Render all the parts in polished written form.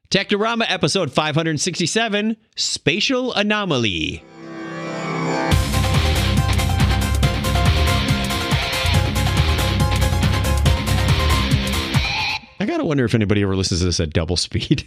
Technorama episode 567, Spatial Anomaly. I gotta wonder if anybody ever listens to this at double speed.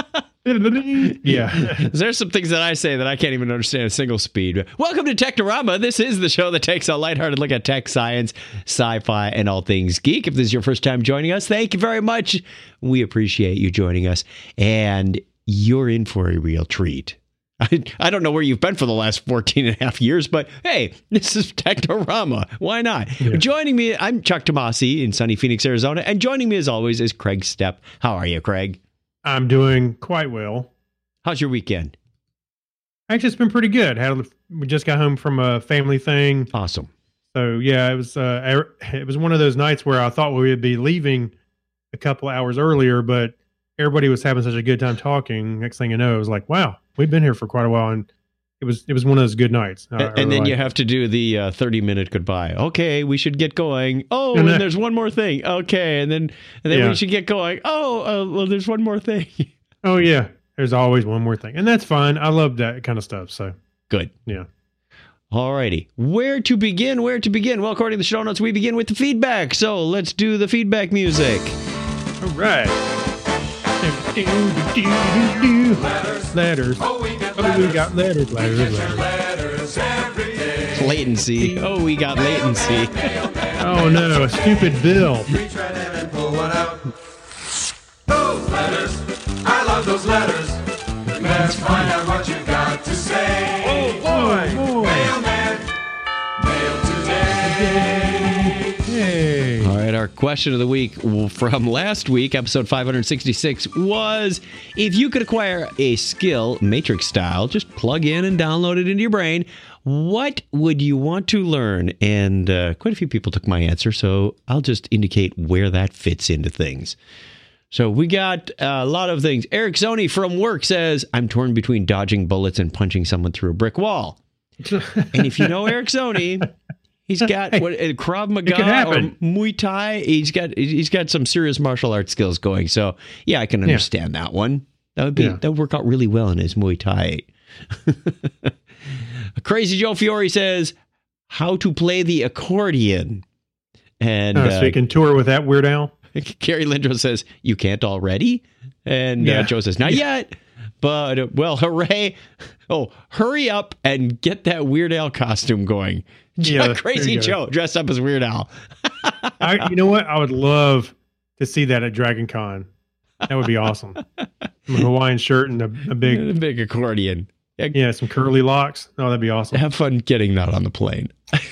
Yeah. There's some things that I say that I can't even understand at single speed. Welcome to Technorama. This is the show that takes a lighthearted look at tech, science, sci-fi, and all things geek. If this is your first time joining us, thank you very much. We appreciate you joining us, and you're in for a real treat. I don't know where you've been for the last 14 and a half years, but hey, this is Technorama. Why not? Yeah. Joining me, I'm Chuck Tomasi in sunny Phoenix, Arizona, and joining me as always is Craig Stepp. How are you, Craig? I'm doing quite well. How's your weekend? Actually, it's been pretty good. We just got home from a family thing. Awesome. So yeah, it was one of those nights where I thought we would be leaving a couple of hours earlier, but everybody was having such a good time talking. Next thing you know, it was like, wow, we've been here for quite a while, and it was one of those good nights. And then you have to do the 30-minute goodbye. Okay, we should get going. Oh, and there's one more thing. Okay, and then we should get going. Oh, well, there's one more thing. Oh yeah, there's always one more thing, and that's fine. I love that kind of stuff. So good. Yeah. All righty. Where to begin? Where to begin? Well, according to the show notes, we begin with the feedback. So let's do the feedback music. All right. Letters. Oh, we got letters. Letters every day. Latency. Oh, we got latency. Oh, no. A stupid bill. Reach right in and pull one out. Those letters. I love those letters. Let's find out what you got to say. Oh, boy. Mailman. Mail today. Hey. All right, our question of the week from last week, episode 566, was if you could acquire a skill, Matrix style, just plug in and download it into your brain, what would you want to learn? And quite a few people took my answer, so I'll just indicate where that fits into things. So we got a lot of things. Eric Zoni from work says, I'm torn between dodging bullets and punching someone through a brick wall. And if you know Eric Zoni... He's got Krav Maga or Muay Thai. He's got some serious martial arts skills going. So yeah, I can understand that one. That would work out really well in his Muay Thai. Crazy Joe Fiore says how to play the accordion, and so you can tour with that Weird Al. Carrie Lindros says you can't already, and Joe says not yet. But well, hooray! Oh, hurry up and get that Weird Al costume going. Crazy Joe dressed up as Weird Al. You know what? I would love to see that at Dragon Con. That would be awesome. A Hawaiian shirt and a big accordion. Yeah, some curly locks. Oh, that'd be awesome. Have fun getting that on the plane.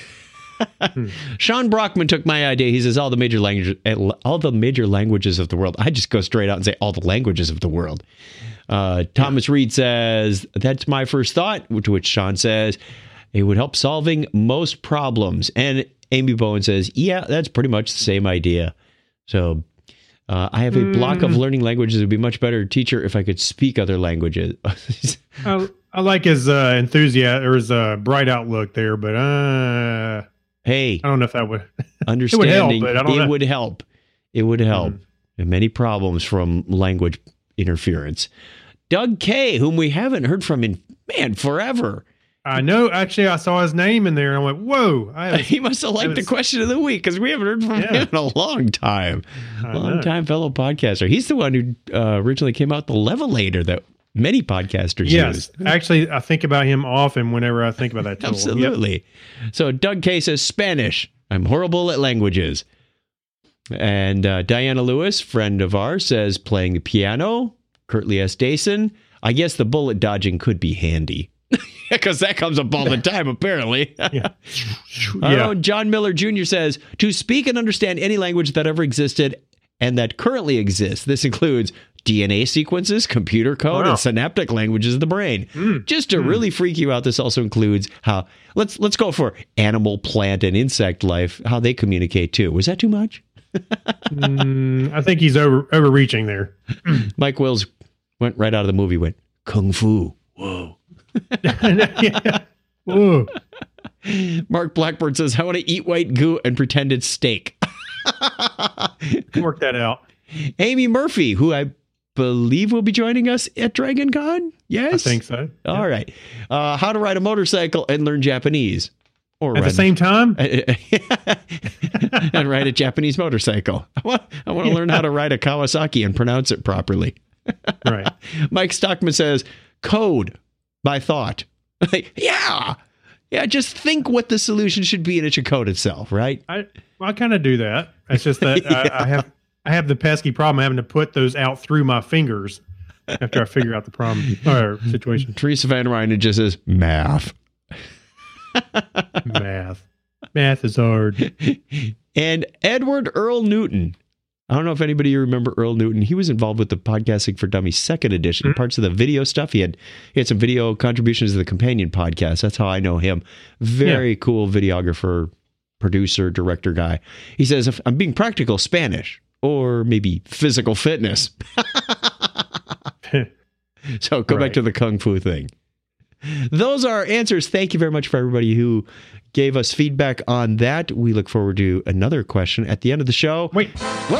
Sean Brockman took my idea. He says all the major languages of the world. I just go straight out and say all the languages of the world. Thomas Reed says that's my first thought. To which Sean says it would help solving most problems. And Amy Bowen says, yeah, that's pretty much the same idea. So I have a block of learning languages. It would be a much better teacher if I could speak other languages. I like his enthusiasm or his bright outlook there, but hey, I don't know if that would understanding. It would help. It would help. And many problems from language interference. Doug K, whom we haven't heard from in forever. I know. Actually, I saw his name in there, and I went, "Whoa!" He must have liked the question of the week because we haven't heard from him in a long time. Long-time fellow podcaster. He's the one who originally came out the Levelator that many podcasters use. Actually, I think about him often whenever I think about that tool. Absolutely. Yep. So Doug K says Spanish. I'm horrible at languages. And Diana Lewis, friend of ours, says playing the piano. Curtly S. Dason. I guess the bullet dodging could be handy. Because that comes up all the time, apparently. John Miller Jr. says, to speak and understand any language that ever existed and that currently exists. This includes DNA sequences, computer code, and synaptic languages of the brain. Just to really freak you out, this also includes how, let's go for animal, plant, and insect life, how they communicate too. Was that too much? I think he's overreaching there. Mike Wills went right out of the movie, went, Kung Fu. Whoa. Whoa. Mark Blackburn says, I want to eat white goo and pretend it's steak. Work that out. Amy Murphy, who I believe will be joining us at Dragon Con. Yes? I think so. All right. How to ride a motorcycle and learn Japanese. Or At the same time? and ride a Japanese motorcycle. I want to learn how to ride a Kawasaki and pronounce it properly. Right. Mike Stockman says, code by thought. Yeah, just think what the solution should be and it should code itself, right? I kind of do that. It's just that I have the pesky problem having to put those out through my fingers after I figure out the problem or situation. Teresa Van Ryn just says, math. Math is hard. And Edward Earl Newton. I don't know if anybody remember Earl Newton. He was involved with the Podcasting for Dummies second edition, parts of the video stuff. He had some video contributions to the companion podcast. That's how I know him. Very cool videographer, producer, director guy. He says, if I'm being practical, Spanish or maybe physical fitness. So go back to the Kung Fu thing. Those are our answers. Thank you very much for everybody who gave us feedback on that. We look forward to another question at the end of the show. Wait. Stop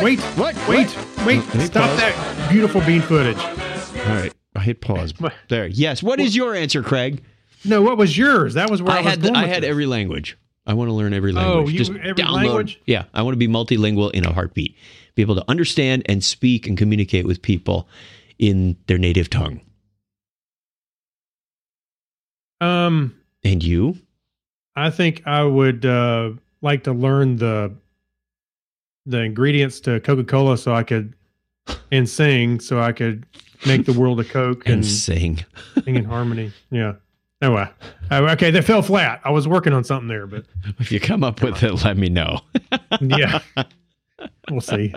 that beautiful bean footage. All right. I hit pause. There. Yes. What is your answer, Craig? No, what was yours? That was where I was going with I had this. every language. I want to learn every language. Every language? Yeah. I want to be multilingual in a heartbeat. Be able to understand and speak and communicate with people in their native tongue. And you? I think I would like to learn the ingredients to Coca-Cola and sing so I could make the world of Coke and sing in harmony. Yeah. Anyway, okay, that fell flat. I was working on something there, but if you come up with it, let me know. Yeah, we'll see.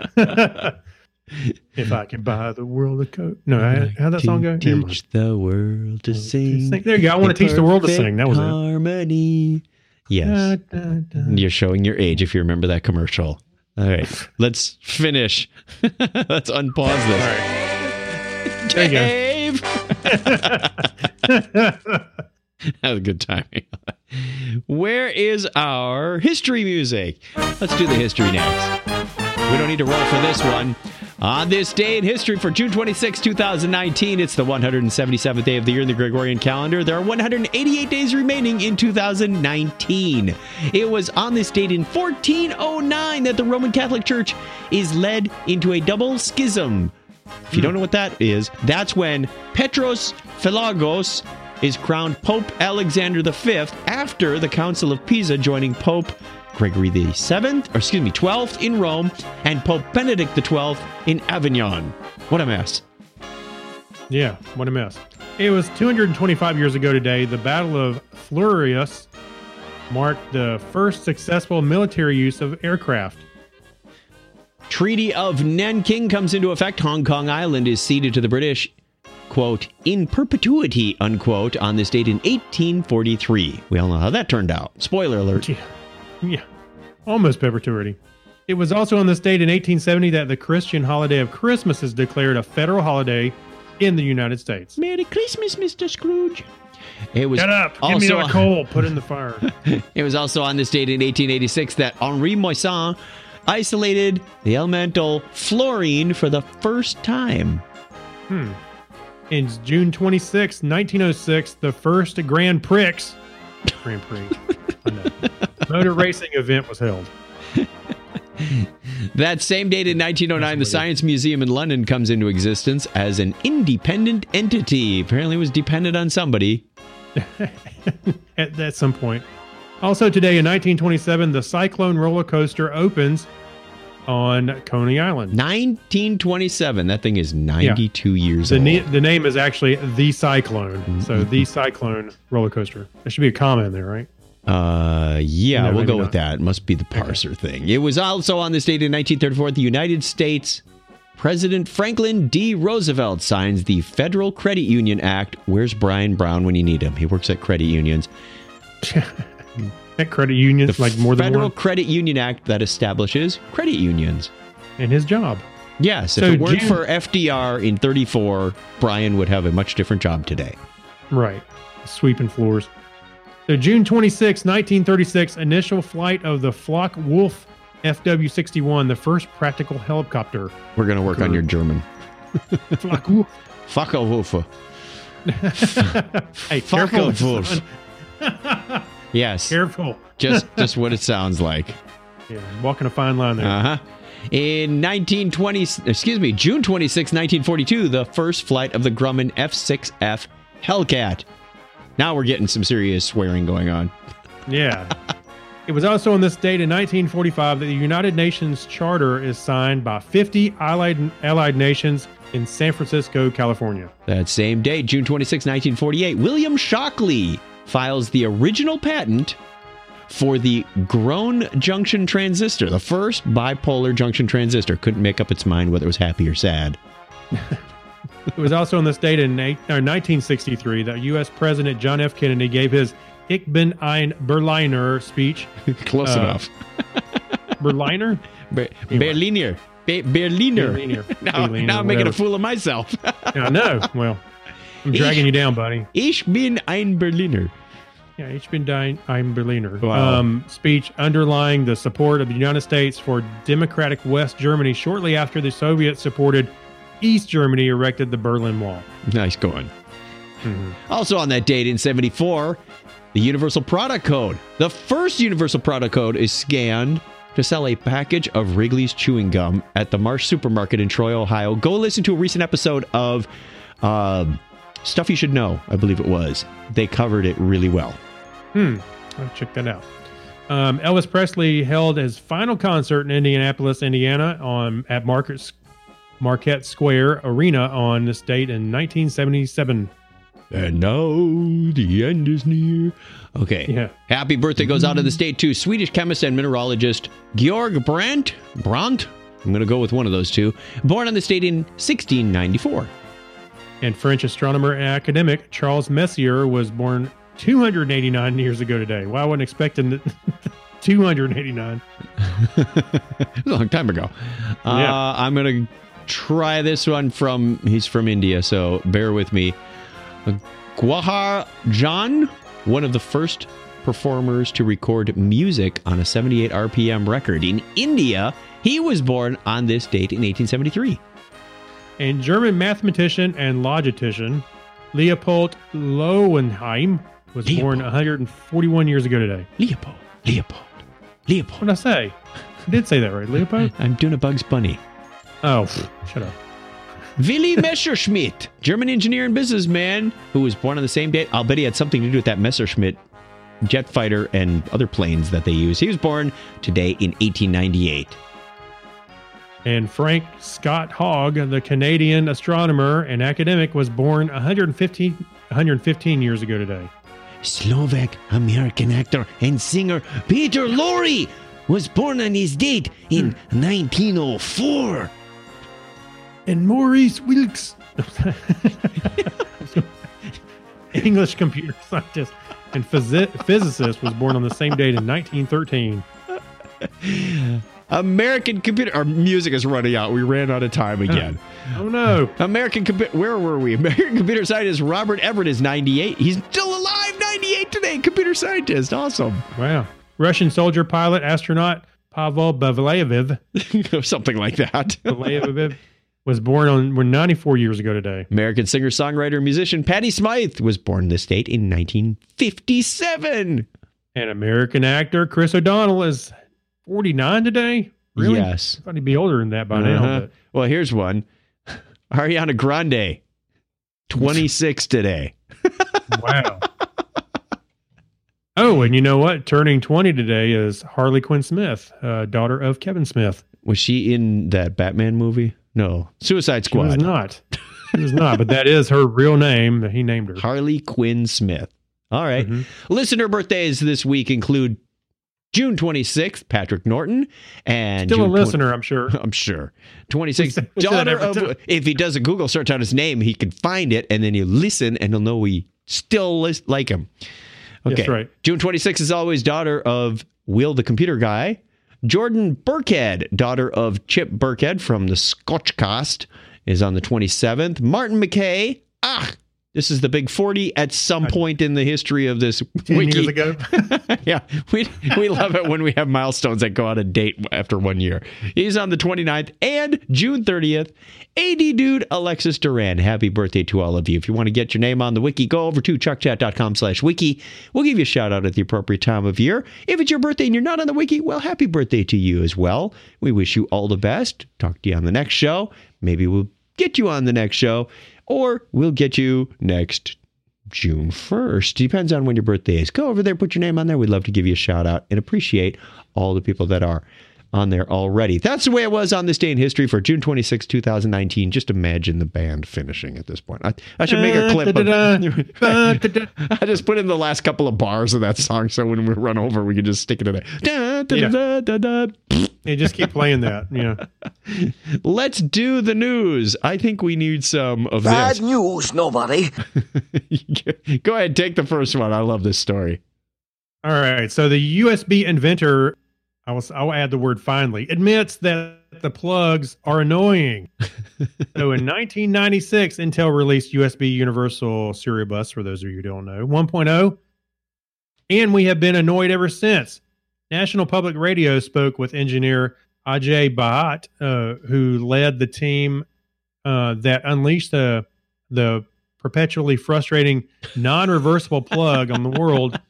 If I can buy the world of Coke. No, how'd that song go? Teach the world to sing. There you go. I want to teach the world to sing. That was harmony. Yes. You're showing your age if you remember that commercial. All right. Let's finish. Let's unpause this. All right. Dave! That was a good timing. Where is our history music? Let's do the history next. We don't need to roll for this one. On this day in history for June 26, 2019, it's the 177th day of the year in the Gregorian calendar. There are 188 days remaining in 2019. It was on this date in 1409 that the Roman Catholic Church is led into a double schism. If you don't know what that is, that's when Petros Philagos is crowned Pope Alexander V after the Council of Pisa, joining Pope Gregory XII in Rome and Pope Benedict XII in Avignon. What a mess. Yeah, what a mess. It was 225 years ago today. The Battle of Fleurus marked the first successful military use of aircraft. Treaty of Nanking comes into effect. Hong Kong Island is ceded to the British, quote, in perpetuity, unquote, on this date in 1843. We all know how that turned out. Spoiler alert. Yeah, almost perpetuity. It was also on this date in 1870 that the Christian holiday of Christmas is declared a federal holiday in the United States. Merry Christmas, Mr. Scrooge. It was Shut up. Give me that coal. Put it in the fire. It was also on this date in 1886 that Henri Moissan isolated the elemental fluorine for the first time. In June 26, 1906, the first Grand Prix motor racing event was held. That same date in 1909, the Science Museum in London comes into existence as an independent entity. Apparently it was dependent on somebody. at some point. Also today in 1927, the Cyclone roller coaster opens on Coney Island. 1927. That thing is 92 years old. The name is actually The Cyclone. So The Cyclone roller coaster. There should be a comma in there, right? Yeah, No, we'll go maybe with that. It must be the parser thing. It was also on this date in 1934, the United States President Franklin D. Roosevelt signs the Federal Credit Union Act. Where's Brian Brown when you need him? He works at credit unions. At credit unions, like more than Federal one? Credit Union Act that establishes credit unions. And his job. Yes, if it weren't for FDR in 34, Brian would have a much different job today. Right. Sweeping floors. So June 26, 1936, initial flight of the Focke-Wulf FW-61, the first practical helicopter. We're going to work on your German. Flacco. Fackelwolfe. Hey, careful. Fackelwolf. son. Yes. Careful. Just what it sounds like. Yeah, walking a fine line there. Uh-huh. In June 26, 1942, the first flight of the Grumman F-6F Hellcat. Now we're getting some serious swearing going on. Yeah. It was also on this date in 1945 that the United Nations Charter is signed by 50 allied nations in San Francisco, California. That same day, June 26, 1948, William Shockley files the original patent for the Grown junction transistor, the first bipolar junction transistor. Couldn't make up its mind whether it was happy or sad. It was also on this date in 1963 that U.S. President John F. Kennedy gave his Ich bin ein Berliner speech. Close enough. Berliner? Berliner. Berliner. Now I'm making a fool of myself. I know. Well, I'm dragging you down, buddy. Ich bin ein Berliner. Yeah, Ich bin ein Berliner. Wow. Speech underlying the support of the United States for democratic West Germany shortly after the Soviet-supported East Germany erected the Berlin Wall. Nice going. Mm-hmm. Also on that date in 1974, the Universal Product Code. The first Universal Product Code is scanned to sell a package of Wrigley's chewing gum at the Marsh Supermarket in Troy, Ohio. Go listen to a recent episode of Stuff You Should Know, I believe it was. They covered it really well. I'll check that out. Elvis Presley held his final concert in Indianapolis, Indiana at Marquette Square Arena on this date in 1977. And now the end is near. Okay. Yeah. Happy birthday goes out of the state to Swedish chemist and mineralogist Georg Brandt. I'm going to go with one of those two. Born on this date in 1694. And French astronomer and academic Charles Messier was born 289 years ago today. Wow, I wasn't expecting 289. A long time ago. Yeah. I'm going to try this one he's from India, so bear with me. Gwahar Jan, one of the first performers to record music on a 78 RPM record in India. He was born on this date in 1873. And German mathematician and logistician Leopold Lowenheim was born 141 years ago today. Leopold. What did I say? I did say that right, Leopold? I'm doing a Bugs Bunny. Oh, shut up. Willy Messerschmitt, German engineer and businessman who was born on the same date. I'll bet he had something to do with that Messerschmitt jet fighter and other planes that they use. He was born today in 1898. And Frank Scott Hogg, the Canadian astronomer and academic, was born 115 years ago today. Slovak-American actor and singer Peter Lorre was born on his date in 1904. And Maurice Wilkes, English computer scientist and physicist, was born on the same date in 1913. American computer... Our music is running out. We ran out of time again. Oh, no. Where were we? American computer scientist Robert Everett is 98. He's still alive, 98 today. Computer scientist. Awesome. Wow. Russian soldier, pilot, astronaut Pavel Bavleyev. Something like that. Bavleyev was born 94 years ago today. American singer, songwriter, musician Patti Smythe was born this date in 1957. And American actor Chris O'Donnell is 49 today? Really? Yes. I thought he'd be older than that by now. But... Well, here's one. Ariana Grande, 26 today. Wow. Oh, and you know what? Turning 20 today is Harley Quinn Smith, daughter of Kevin Smith. Was she in that Batman movie? No. Suicide Squad. She was not. She was not, but that is her real name. He named her. Harley Quinn Smith. All right. Mm-hmm. Listener birthdays this week include June 26th, Patrick Norton. And still June a listener, I'm sure. I'm sure. 26th, daughter of... If he does a Google search on his name, he can find it, and then you listen, and he'll know we still like him. Okay. That's right. June 26th is always daughter of Will the Computer Guy. Jordan Burkhead, daughter of Chip Burkhead from the Scotchcast, is on the 27th. Martin McKay, This is the big 40 at some point in the history of this 10 wiki. years ago. Yeah, we love it when we have milestones that go out of date after 1 year. He's on the 29th and June 30th. AD Dude Alexis Duran. Happy birthday to all of you. If you want to get your name on the wiki, go over to chuckchat.com/wiki. We'll give you a shout out at the appropriate time of year. If it's your birthday and you're not on the wiki, well, happy birthday to you as well. We wish you all the best. Talk to you on the next show. Maybe we'll get you on the next show, or we'll get you next June 1st. Depends on when your birthday is. Go over there, put your name on there. We'd love to give you a shout out and appreciate all the people that are on there already. That's the way it was on this day in history for June 26, 2019. Just imagine the band finishing at this point. I should make a clip. I just put in the last couple of bars of that song so when we run over, we can just stick it in there. Yeah, just keep playing that. Yeah. Let's do the news. I think we need some of Bad this. news, nobody. Go ahead, take the first one. I love this story. All right. So the USB inventor, I'll add the word finally, admits that the plugs are annoying. So in 1996, Intel released USB Universal Serial Bus, for those of you who don't know, 1.0. And we have been annoyed ever since. National Public Radio spoke with engineer Ajay Bhatt, who led the team that unleashed the perpetually frustrating non-reversible plug on the world.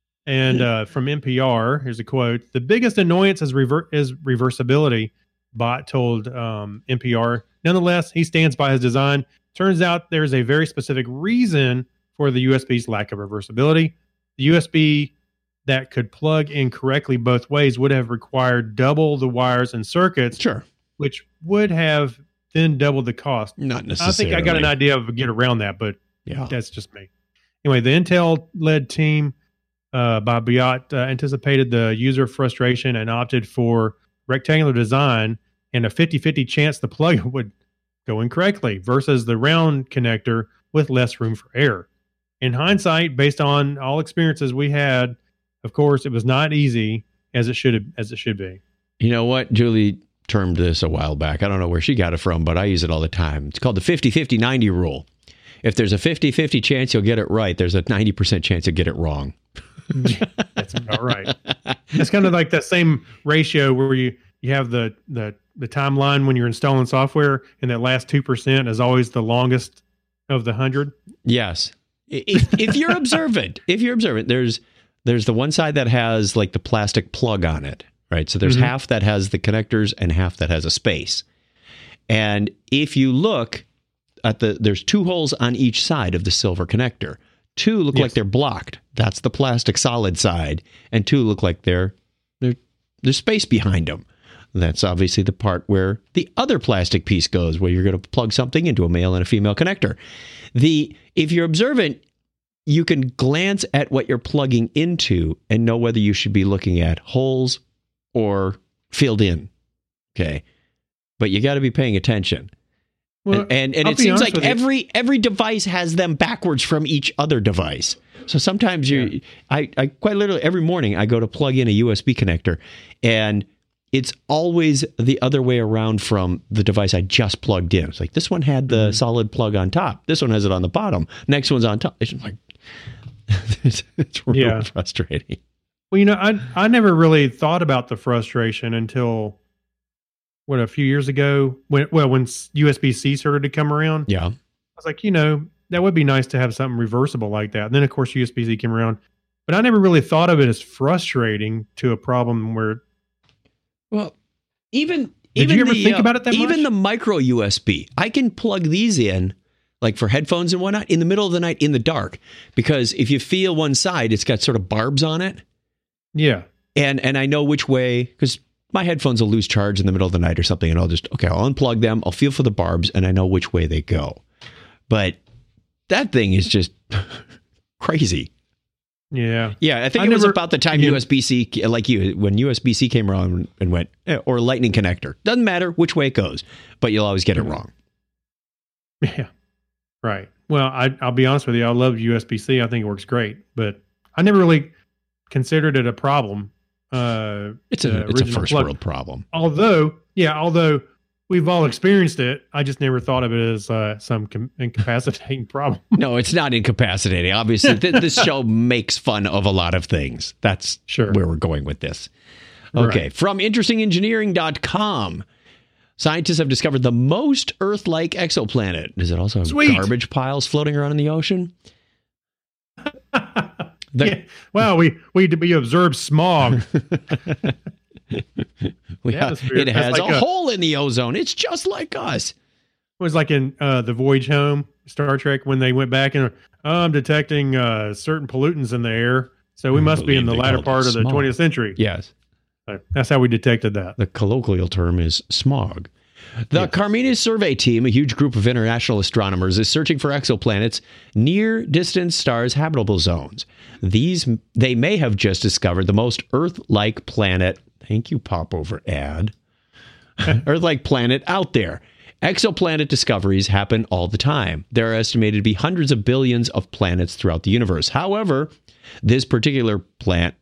And from NPR, here's a quote: "The biggest annoyance is reversibility," Bhatt told NPR. Nonetheless, he stands by his design. Turns out there's a very specific reason for the USB's lack of reversibility. The USB that could plug in correctly both ways would have required double the wires and circuits, Sure. which would have then doubled the cost. Not I necessarily. think I got an idea of a get around that, but Yeah. that's just me. Anyway, the Intel-led team by Bhatt anticipated the user frustration and opted for rectangular design and a 50-50 chance the plug would go incorrectly versus the round connector with less room for error. In hindsight, based on all experiences we had, of course, it was not easy as it should be. You know what? Julie termed this a while back. I don't know where she got it from, but I use it all the time. It's called the 50-50-90 rule. If there's a 50-50 chance you'll get it right, there's a 90% chance you'll get it wrong. That's about right. It's kind of like that same ratio where you have the timeline when you're installing software, and that last 2% is always the longest of the 100. Yes. If you're observant, there's the one side that has like the plastic plug on it, right? So there's half that has the connectors and half that has a space. And if you look at there's two holes on each side of the silver connector. Two look like they're blocked. That's the plastic solid side. And two look like there's space behind them. That's obviously the part where the other plastic piece goes, where you're going to plug something into a male and a female connector. If you're observant, you can glance at what you're plugging into and know whether you should be looking at holes or filled in. Okay. But you got to be paying attention. Well, and it seems like every device has them backwards from each other device. So sometimes I quite literally every morning I go to plug in a USB connector, and it's always the other way around from the device I just plugged in. It's like this one had the solid plug on top. This one has it on the bottom. Next one's on top. It's like it's really frustrating. Well, you know, I never really thought about the frustration until a few years ago when USB-C started to come around. Yeah. I was like, that would be nice to have something reversible like that. And then of course USB-C came around, but I never really thought of it as frustrating to a problem where. Well, did you ever think about it that much? Even the micro USB, I can plug these in, like for headphones and whatnot, in the middle of the night in the dark, because if you feel one side, it's got sort of barbs on it. Yeah. And I know which way, because my headphones will lose charge in the middle of the night or something, and I'll unplug them. I'll feel for the barbs, and I know which way they go. But that thing is just crazy. Yeah. Yeah, I think it was about the time USB-C, like when USB-C came around and went, or lightning connector. Doesn't matter which way it goes, but you'll always get it wrong. Yeah. Right. Well, I'll be honest with you. I love USB-C. I think it works great, but I never really considered it a problem. It's a first world problem. Although we've all experienced it. I just never thought of it as some incapacitating problem. No, it's not incapacitating. Obviously, this show makes fun of a lot of things. That's Sure. where we're going with this. Okay, Right. from interestingengineering.com. Scientists have discovered the most Earth-like exoplanet. Does it also have Sweet. garbage piles floating around in the ocean? Yeah. Wow, we observed smog. atmosphere. It That's has like a a- hole in the ozone. It's just like us. It was like in the Voyage Home, Star Trek, when they went back and I'm detecting certain pollutants in the air. So we must be in the believe they latter called it part of the smog. 20th century. Yes. So that's how we detected that. The colloquial term is smog. The Carmenes Survey Team, a huge group of international astronomers, is searching for exoplanets near distant stars' habitable zones. They may have just discovered the most Earth-like planet. Thank you, Popover ad. Earth-like planet out there. Exoplanet discoveries happen all the time. There are estimated to be hundreds of billions of planets throughout the universe. However, this particular planet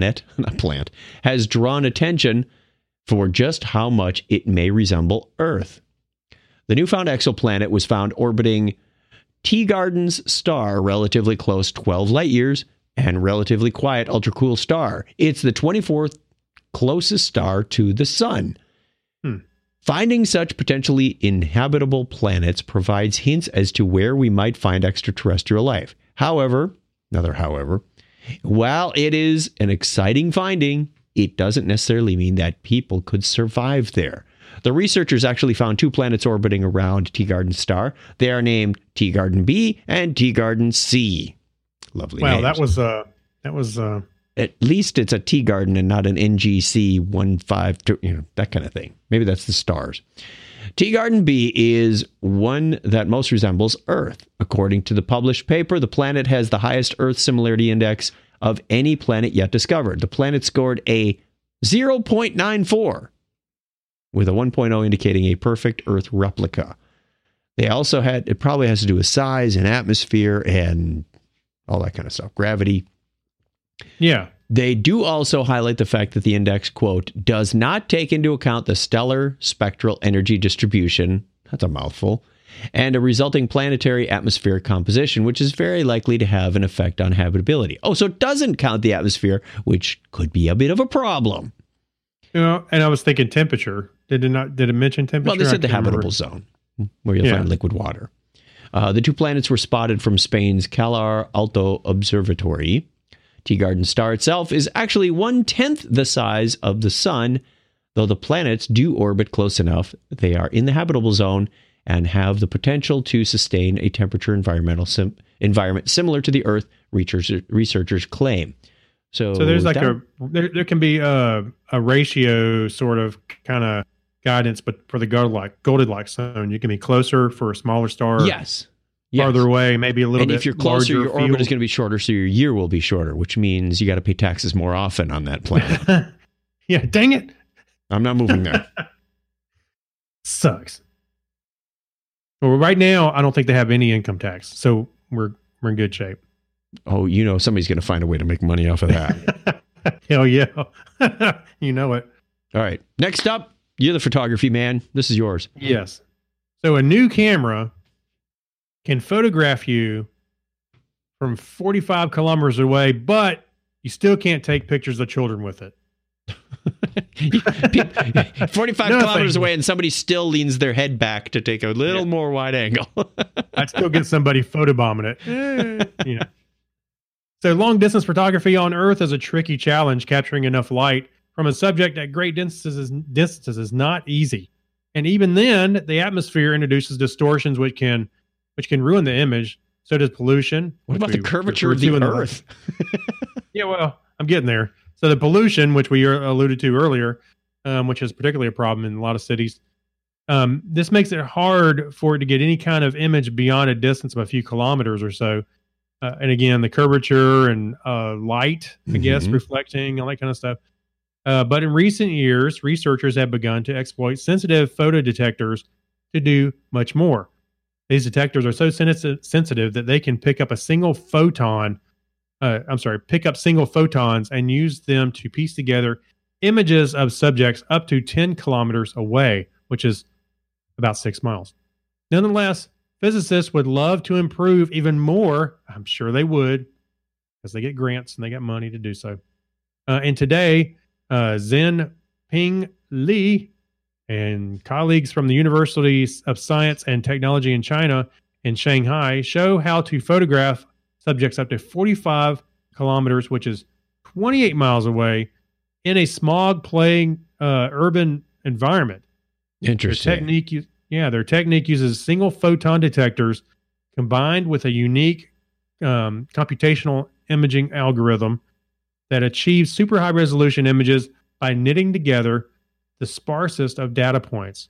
has drawn attention for just how much it may resemble Earth. The newfound exoplanet was found orbiting Teegarden's star, relatively close 12 light years, and relatively quiet ultra-cool star. It's the 24th closest star to the sun. Finding such potentially inhabitable planets provides hints as to where we might find extraterrestrial life. However, while it is an exciting finding, it doesn't necessarily mean that people could survive there. The researchers actually found 2 planets orbiting around Teegarden's star. They are named Teegarden B and Teegarden C. Lovely Wow, names. that was At least it's a Teegarden and not an NGC 152, that kind of thing. Maybe that's the stars. Teegarden B is one that most resembles Earth. According to the published paper, the planet has the highest Earth similarity index of any planet yet discovered. The planet scored a 0.94, with a 1.0 indicating a perfect Earth replica. They also it probably has to do with size and atmosphere and all that kind of stuff. Gravity. yeah. They do also highlight the fact that the index, quote, does not take into account the stellar spectral energy distribution, that's a mouthful, and a resulting planetary atmospheric composition, which is very likely to have an effect on habitability. Oh, so it doesn't count the atmosphere, which could be a bit of a problem. You know, and I was thinking temperature. Did it mention temperature? Well, they said the I can't remember. habitable zone, where you'll Yeah. find liquid water. The 2 planets were spotted from Spain's Calar Alto Observatory. Teegarden star itself is actually 1/10 the size of the sun, though the planets do orbit close enough. They are in the habitable zone and have the potential to sustain a temperature environment similar to the Earth, researchers claim. So So there's like there can be a ratio sort of kind of guidance, but for the Goldilocks zone, you can be closer for a smaller star. yes. Farther away, maybe a little And bit. if you're closer, larger your orbit field. is going to be shorter, so your year will be shorter, which means you got to pay taxes more often on that planet. Yeah, dang it, I'm not moving there. sucks. Well, right now, I don't think they have any income tax, so we're in good shape. Oh, somebody's going to find a way to make money off of that. Hell yeah, you know it. All right. Next up, you're the photography man. This is yours. Yes. So a new camera can photograph you from 45 kilometers away, but you still can't take pictures of children with it. 45 No, kilometers thank you. away, and somebody still leans their head back to take a little more wide angle. I'd still get somebody photobombing it. So long distance photography on Earth is a tricky challenge. Capturing enough light from a subject at great distances is not easy. And even then, the atmosphere introduces distortions which can ruin the image. So does pollution. What about which the we curvature of referred to the in Earth? Yeah, well, I'm getting there. So the pollution, which we alluded to earlier, which is particularly a problem in a lot of cities, this makes it hard for it to get any kind of image beyond a distance of a few kilometers or so. And again, the curvature and light, I guess, Mhm. reflecting, all that kind of stuff. But in recent years, researchers have begun to exploit sensitive photo detectors to do much more. These detectors are so sensitive that they can pick up single photons and use them to piece together images of subjects up to 10 kilometers away, which is about 6 miles. Nonetheless, physicists would love to improve even more. I'm sure they would, because they get grants and they got money to do so. And today, Zhen Ping Li and colleagues from the Universities of Science and Technology in China in Shanghai show how to photograph subjects up to 45 kilometers, which is 28 miles away, in a smog-plagued urban environment. Interesting. Their technique uses single photon detectors combined with a unique computational imaging algorithm that achieves super high resolution images by knitting together the sparsest of data points.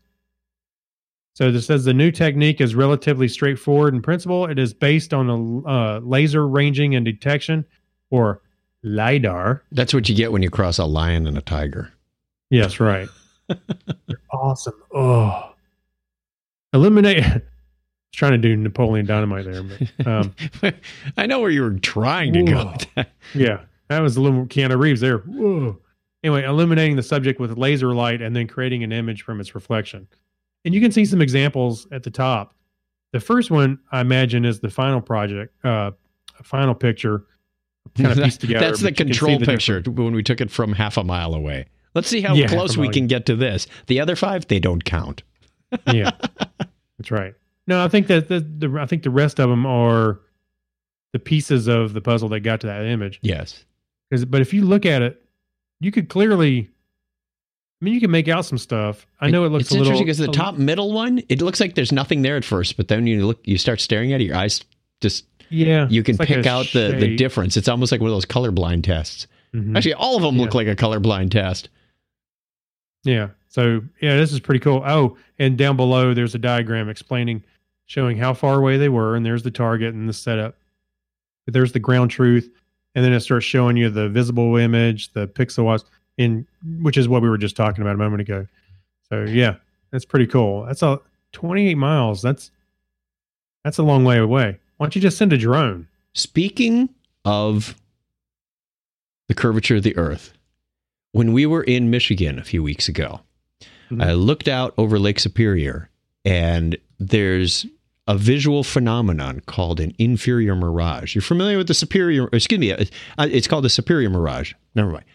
So this says the new technique is relatively straightforward in principle. It is based on a laser ranging and detection, or LiDAR. That's what you get when you cross a lion and a tiger. Yes, right. They're awesome. Oh. Eliminate. I was trying to do Napoleon Dynamite there. But, I know where you were trying to go with that. Yeah, that was a little Keanu Reeves there. Whoa. Anyway, illuminating the subject with laser light and then creating an image from its reflection. And you can see some examples at the top. The first one, I imagine, is the final project, final picture kind of pieced together. That's the control picture when we took it from half a mile away. Let's see how close we can get to this. The other 5, they don't count. Yeah, that's right. No, I think that the rest of them are the pieces of the puzzle that got to that image. Yes. But if you look at it, you could clearly, you can make out some stuff. I know it looks a little... It's interesting because the top middle one, it looks like there's nothing there at first, but then you start staring at it, your eyes just... Yeah. You can pick out the difference. It's almost like one of those colorblind tests. Mm-hmm. Actually, all of them look like a colorblind test. Yeah. So, this is pretty cool. Oh, and down below, there's a diagram showing how far away they were, and there's the target and the setup. But there's the ground truth, and then it starts showing you the visible image, the pixel, which is what we were just talking about a moment ago. So, yeah, that's pretty cool. That's 28 miles. That's a long way away. Why don't you just send a drone? Speaking of the curvature of the Earth, when we were in Michigan a few weeks ago, I looked out over Lake Superior, and there's a visual phenomenon called an inferior mirage. You're familiar with the Superior? Excuse me, it's called the Superior Mirage. Never mind.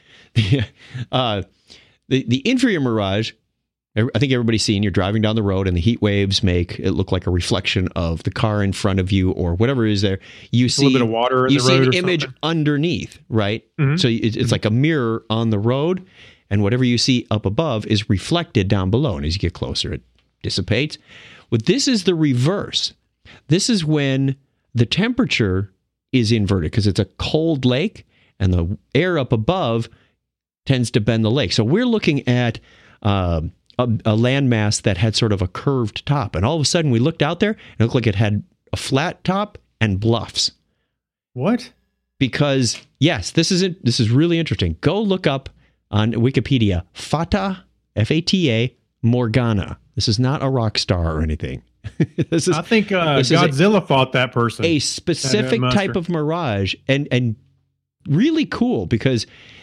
The inferior mirage, I think everybody's seen. You're driving down the road, and the heat waves make it look like a reflection of the car in front of you, or whatever is there. You see a little bit of water in the road. You see an image underneath, right? Mm-hmm. So it's like a mirror on the road, and whatever you see up above is reflected down below. And as you get closer, it dissipates. Well, this is the reverse. This is when the temperature is inverted because it's a cold lake, and the air up above tends to bend the lake. So we're looking at a landmass that had sort of a curved top. And all of a sudden we looked out there and it looked like it had a flat top and bluffs. What? Because, yes, this is really interesting. Go look up on Wikipedia, Fata, F-A-T-A, Morgana. This is not a rock star or anything. I think Godzilla fought that person. A specific type of mirage, and really cool because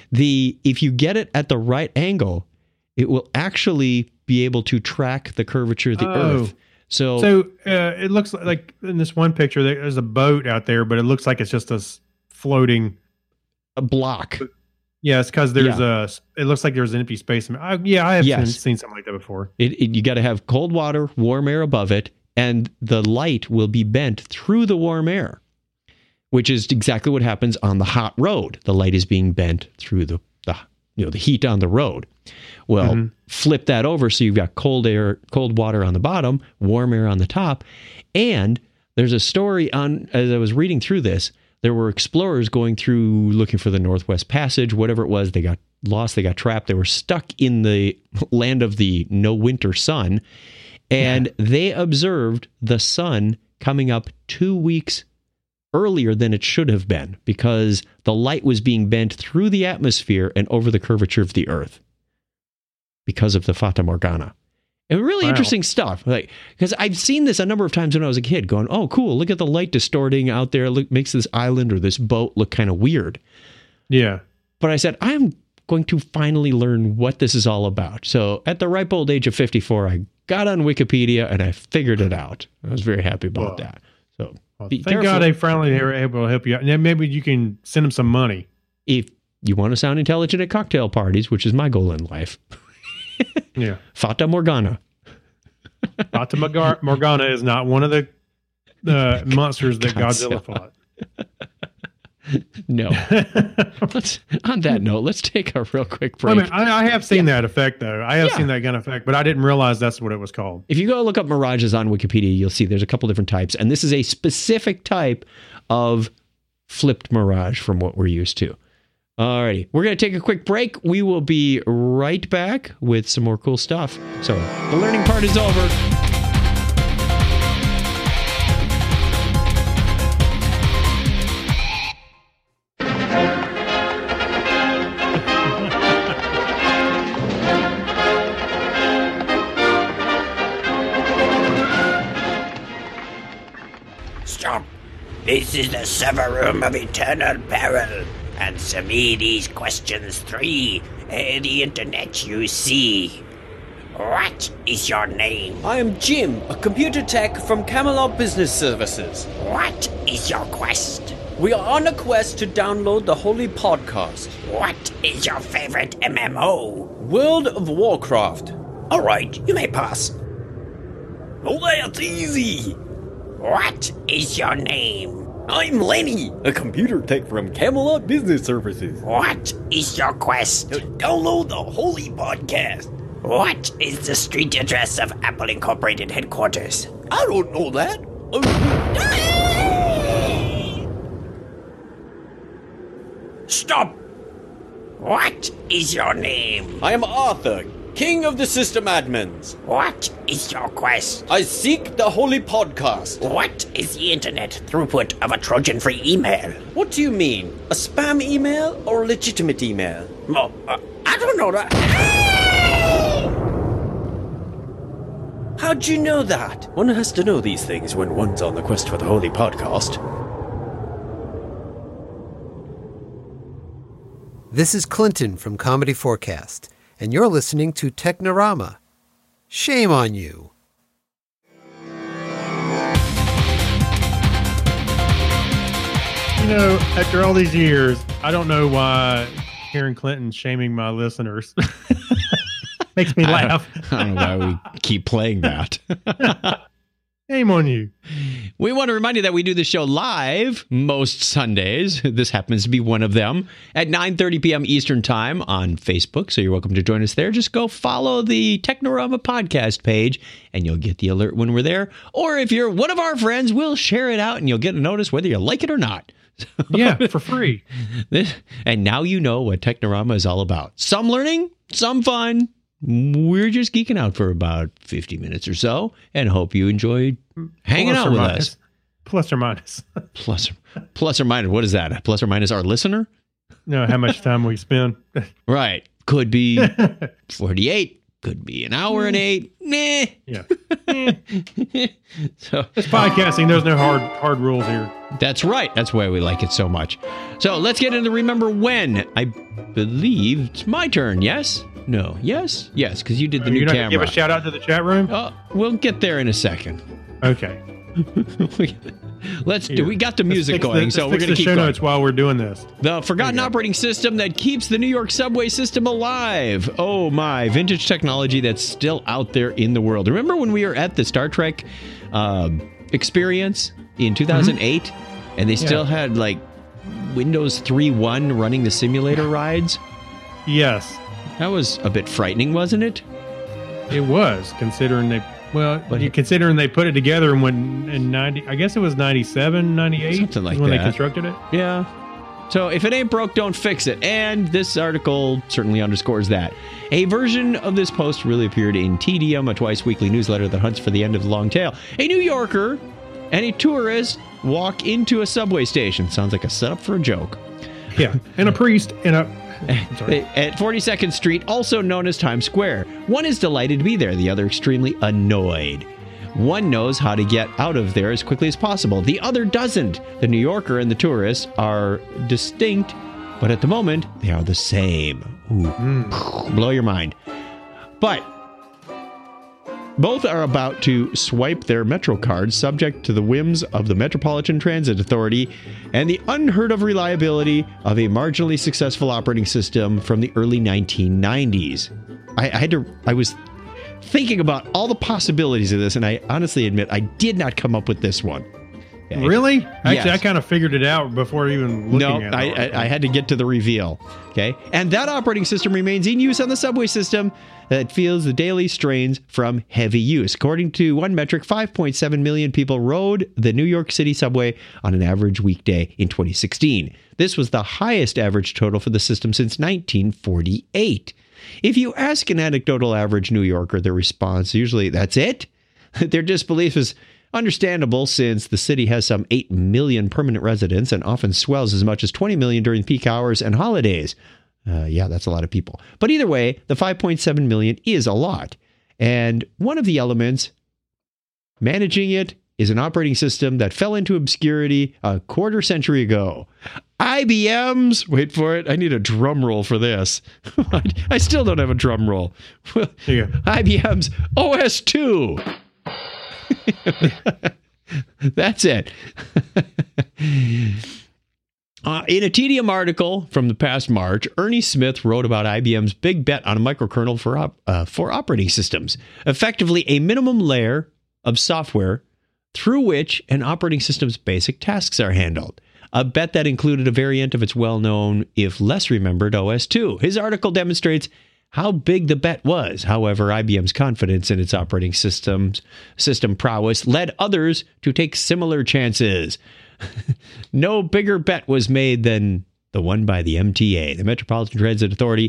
if you get it at the right angle, it will actually be able to track the curvature of the Earth. So it looks like in this one picture, there's a boat out there, but it looks like it's just a floating block. Yeah, it's because there's it looks like there's an empty space. I have seen something like that before. You got to have cold water, warm air above it, and the light will be bent through the warm air, which is exactly what happens on the hot road. The light is being bent through the heat on the road. Well, flip that over so you've got cold water on the bottom, warm air on the top. And there's a story as I was reading through this, there were explorers going through looking for the Northwest Passage, whatever it was. They got lost, they got trapped, they were stuck in the land of the no winter sun. And they observed the sun coming up 2 weeks earlier than it should have been because the light was being bent through the atmosphere and over the curvature of the Earth because of the Fata Morgana. And really interesting stuff. Because I've seen this a number of times when I was a kid going, oh, cool, look at the light distorting out there. Look, makes this island or this boat look kind of weird. Yeah. But I said, I'm going to finally learn what this is all about. So at the ripe old age of 54, I got on Wikipedia and I figured it out. I was very happy about Well, that. So Thank careful. God they finally were able to help you out. And then maybe you can send them some money. If you want to sound intelligent at cocktail parties, which is my goal in life, Yeah. Fata Morgana. Fata Morgana is not one of the monsters that Godzilla Godzilla. fought. No. On that note, let's take a real quick I break. mean, I have seen that effect, though. I have seen that kind of effect, but I didn't realize that's what it was called. If you go look up mirages on Wikipedia, you'll see there's a couple different types. And this is a specific type of flipped mirage from what we're used to. Alrighty, we're going to take a quick break. We will be right back with some more cool stuff. So the learning part is over. Stop! This is the server room of eternal peril. Answer me these questions 3. The internet you see. What is your name? I am Jim, a computer tech from Camelot Business Services. What is your quest? We are on a quest to download the Holy Podcast. What is your favorite MMO? World of Warcraft. Alright, you may pass. Oh, that's easy! What is your name? I'm Lenny, a computer tech from Camelot Business Services. What is your quest? To download the Holy Podcast. What is the street address of Apple Incorporated headquarters? I don't know that. Stop! What is your name? I am Arthur, King of the System Admins. What is your quest? I seek the Holy Podcast. What is the internet throughput of a Trojan-free email? What do you mean? A spam email or a legitimate email? Oh, I don't know that. How'd you know that? One has to know these things when one's on the quest for the Holy Podcast. This is Clinton from Comedy Forecast, and you're listening to Technorama. Shame on you. You know, after all these years, I don't know why Karen Clinton's shaming my listeners. Makes me laugh. I don't know why we keep playing that. Shame on you. We want to remind you that we do this show live most Sundays. This happens to be one of them at 9:30 p.m. Eastern Time on Facebook. So you're welcome to join us there. Just go follow the Technorama podcast page and you'll get the alert when we're there. Or if you're one of our friends, we'll share it out and you'll get a notice whether you like it or not. Yeah, for free. And now you know what Technorama is all about. Some learning, some fun. We're just geeking out for about 50 minutes or so and hope you enjoyed hanging Plus out or with minus. us. Plus or minus. Plus or minus. What is that? Plus or minus our listener? No, how much time we spend. Right. Could be 48. Could be an hour and 8. Nah. Yeah. So It's podcasting. There's no hard rules here. that's right. That's why we like it so much. So let's get into Remember When. I believe it's my turn. Yes? No. Yes? Yes, because you did the new You're not camera. going to give a shout out to the chat room? We'll get there in a second. Okay. We got the music going, so we're fix going to the keep show going. notes while we're doing this. The forgotten operating system that keeps the New York subway system alive. Oh my, vintage technology that's still out there in the world. Remember when we were at the Star Trek experience in 2008 and they still had like Windows 3.1 running the simulator rides? Yes, That was a bit frightening, wasn't it? it was, considering considering they put it together and when in 90, I guess it was 97, 98 Something like when that. they constructed it. Yeah. So if it ain't broke, don't fix it. And this article certainly underscores that. A version of this post really appeared in TDM, a twice-weekly newsletter that hunts for the end of the long tail. A New Yorker and a tourist walk into a subway station. Sounds like a setup for a joke. Yeah, and a priest and a... Sorry. At 42nd Street, also known as Times Square. One is delighted to be there, the other extremely annoyed. One knows how to get out of there as quickly as possible. The other doesn't. The New Yorker and the tourist are distinct, but at the moment, they are the same. Ooh, blow your mind. But Both are about to swipe their Metro cards, subject to the whims of the Metropolitan Transit Authority and the unheard of reliability of a marginally successful operating system from the early 1990s. I was thinking about all the possibilities of this, and I honestly admit I did not come up with this one. Okay. Really? Actually, Yes. I kind of figured it out before even looking at it. I had to get to the reveal. Okay. And that operating system remains in use on the subway system that feels the daily strains from heavy use. According to one metric, 5.7 million people rode the New York City subway on an average weekday in 2016. This was the highest average total for the system since 1948. If you ask an anecdotal average New Yorker, their response usually, that's it? Their disbelief is understandable since the city has some 8 million permanent residents and often swells as much as 20 million during peak hours and holidays. Yeah, that's a lot of people. But either way, the 5.7 million is a lot. And one of the elements managing it is an operating system that fell into obscurity a quarter century ago. IBM's, wait for it, I need a drum roll for this. I still don't have a drum roll. Yeah. IBM's OS2. That's it. In a Tedium article from the past March, Ernie Smith wrote about IBM's big bet on a microkernel for operating systems, effectively a minimum layer of software through which an operating system's basic tasks are handled. A bet that included a variant of its well-known, if less remembered, OS2. His article demonstrates how big the bet was. However, IBM's confidence in its operating system prowess led others to take similar chances. No bigger bet was made than the one by the MTA, the Metropolitan Transit Authority,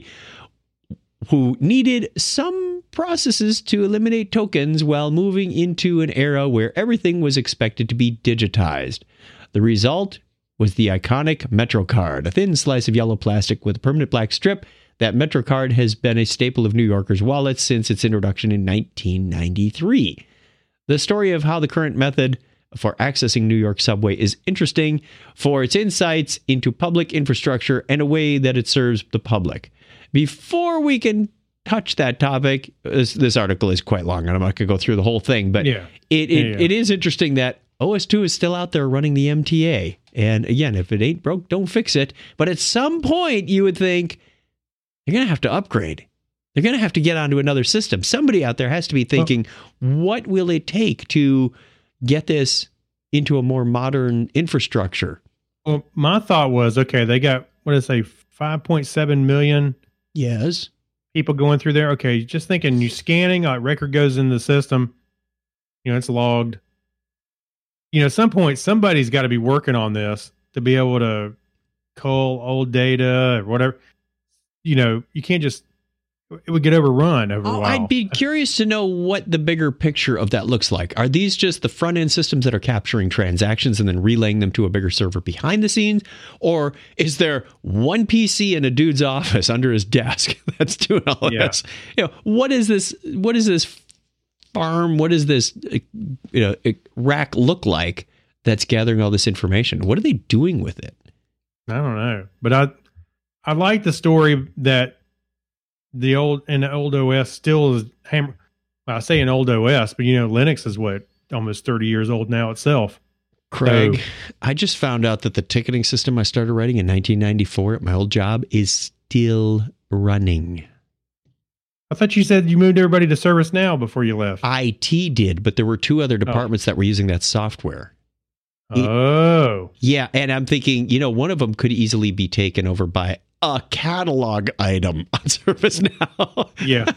who needed some processes to eliminate tokens while moving into an era where everything was expected to be digitized. The result was the iconic MetroCard, a thin slice of yellow plastic with a permanent black strip. That MetroCard has been a staple of New Yorkers' wallets since its introduction in 1993. The story of how the current method for accessing New York subway is interesting for its insights into public infrastructure and a way that it serves the public. Before we can touch that topic, this article is quite long, and I'm not going to go through the whole thing, but it is interesting that OS2 is still out there running the MTA. And again, if it ain't broke, don't fix it. But at some point, you would think, they're going to have to upgrade. They're going to have to get onto another system. Somebody out there has to be thinking, what will it take to get this into a more modern infrastructure? Well, my thought was, okay, they got, what did I say, 5.7 million Yes. people going through there. Okay, just thinking you scanning, record goes in the system, it's logged. At some point, somebody's got to be working on this to be able to cull old data or whatever. You can't just, it would get overrun over a while. I'd be curious to know what the bigger picture of that looks like. Are these just the front end systems that are capturing transactions and then relaying them to a bigger server behind the scenes? Or is there one PC in a dude's office under his desk that's doing all of this? What is this? What is this farm? What does this rack look like that's gathering all this information? What are they doing with it? I don't know, but I like the story that the old OS still is well, I say an old OS, but Linux is almost 30 years old now itself. Craig, I just found out that the ticketing system I started writing in 1994 at my old job is still running. I thought you said you moved everybody to ServiceNow before you left. IT did, but there were two other departments that were using that software. Oh. Yeah, and I'm thinking, one of them could easily be taken over by a catalog item on ServiceNow. Yeah.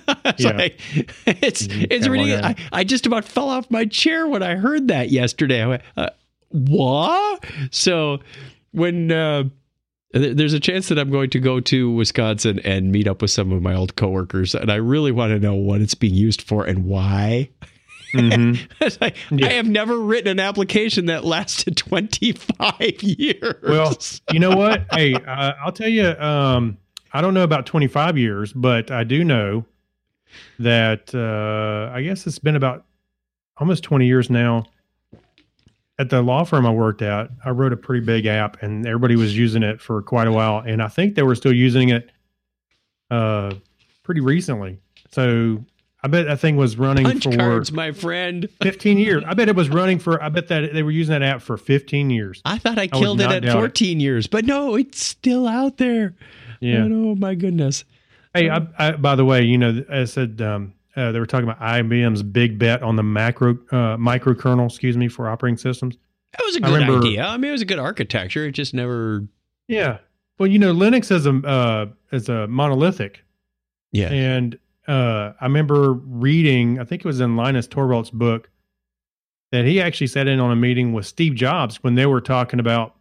It's ridiculous. I just about fell off my chair when I heard that yesterday. I went, what? So when there's a chance that I'm going to go to Wisconsin and meet up with some of my old coworkers, and I really want to know what it's being used for and why. Mm-hmm. I have never written an application that lasted 25 years. Well, you know what? Hey, I'll tell you, I don't know about 25 years, but I do know that I guess it's been about almost 20 years now. At the law firm I worked at, I wrote a pretty big app, and everybody was using it for quite a while. And I think they were still using it pretty recently. So I bet that thing was running Punch for cards, my friend. 15 years. I bet it was running for, I bet that they were using that app for 15 years. I thought I would killed it not at doubt it. 14 years, but no, it's still out there. Yeah. Oh, my goodness. Hey, I by the way, I said they were talking about IBM's big bet on the microkernel, for operating systems. That was a I good remember- idea. I mean, it was a good architecture. It just never. Yeah. Well, Linux is a monolithic. Yeah. And I remember reading, I think it was in Linus Torvalds' book, that he actually sat in on a meeting with Steve Jobs when they were talking about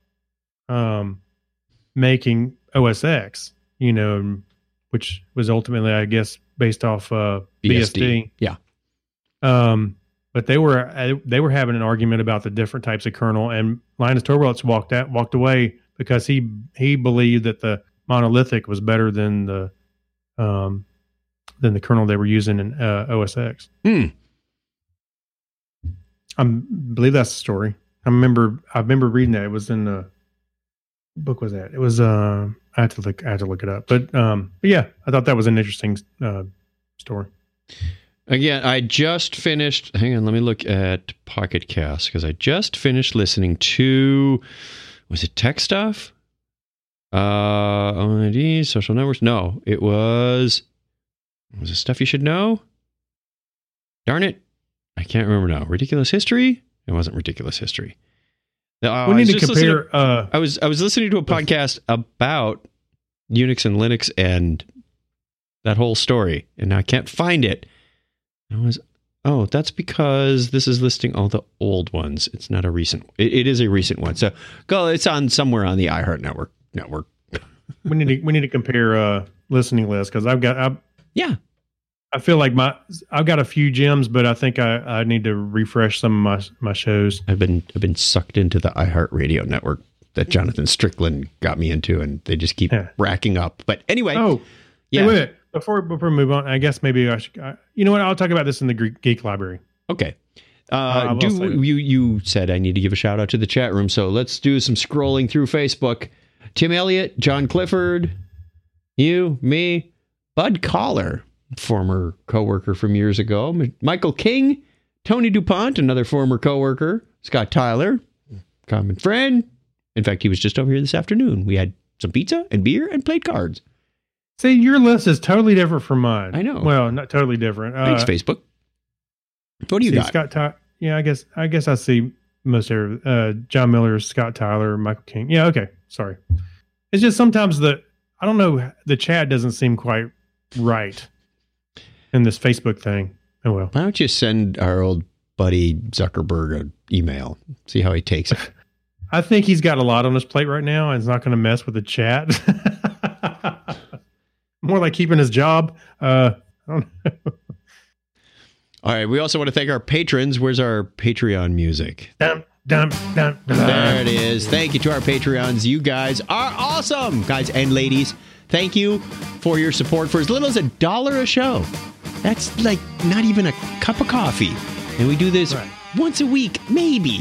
making OS X, which was ultimately, I guess, based off BSD. Yeah. But they were having an argument about the different types of kernel, and Linus Torvalds walked away because he believed that the monolithic was better than the kernel they were using in OS X. I believe that's the story. I remember reading that. It was in the book. Was that? It was. I had to look it up. But yeah, I thought that was an interesting story. Again, I just finished. Hang on, let me look at Pocket Cast because I just finished listening to. Was it tech stuff? ONID, social networks. No, it was. Was it stuff you should know? Darn it, I can't remember now. Ridiculous History. It wasn't Ridiculous History. We need to compare. I was listening to a podcast about Unix and Linux and that whole story, and I can't find it. That's because this is listing all the old ones. It's not a recent. It is a recent one. So it's on somewhere on the iHeart network. We need to compare listening lists because I feel like I've got a few gems, but I think I need to refresh some of my shows. I've been sucked into the iHeart Radio network that Jonathan Strickland got me into, and they just keep racking up. But anyway, Hey, wait. Before we move on, I guess maybe I should. You know what? I'll talk about this in the Geek Library. Okay. You said I need to give a shout out to the chat room, so let's do some scrolling through Facebook. Tim Elliott, John Clifford, you, me, Bud Collar, former coworker from years ago, Michael King, Tony DuPont, another former coworker, Scott Tyler, common friend. In fact, he was just over here this afternoon. We had some pizza and beer and played cards. See, your list is totally different from mine. I know. Well, not totally different. Thanks, Facebook. What do you got? Scott yeah, I guess I see most of John Miller, Scott Tyler, Michael King. Yeah, okay. Sorry. It's just sometimes the chat doesn't seem quite right in this Facebook thing. Oh well. Why don't you send our old buddy Zuckerberg an email? See how he takes it. I think he's got a lot on his plate right now and he's not going to mess with the chat. More like keeping his job. I don't know. All right. We also want to thank our patrons. Where's our Patreon music? Dum, dum, dum, dum. There it is. Thank you to our Patreons. You guys are awesome, guys and ladies. Thank you for your support for as little as $1 a show. That's like not even a cup of coffee. And we do this once a week, maybe.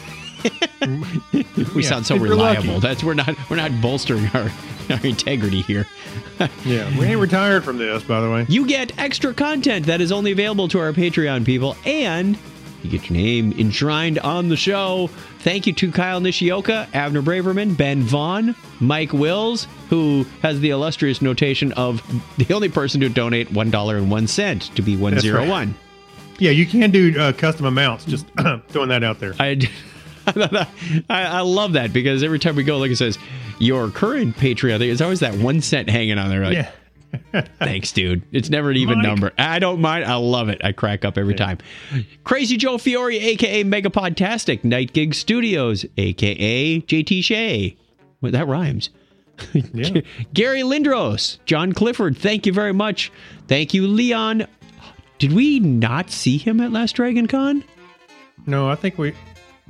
We sound so reliable. We're not bolstering our integrity here. Yeah, we ain't retired from this, by the way. You get extra content that is only available to our Patreon people, and you get your name enshrined on the show. Thank you to Kyle Nishioka, Avner Braverman, Ben Vaughn, Mike Wills, who has the illustrious notation of the only person to donate $1.01 to be 101. Right. Yeah, you can do custom amounts. Just throwing that out there. I love that because every time we go, like it says, your current Patreon, there's always that 1 cent hanging on there. Like, yeah. Thanks, dude. It's never an even number. I don't mind. I love it. I crack up every time. Crazy Joe Fiore, a.k.a. Megapodtastic, Night Gig Studios, a.k.a. JT Shea. Well, that rhymes. Yeah. Gary Lindros, John Clifford, thank you very much. Thank you, Leon. Did we not see him at last Dragon Con? No, I think we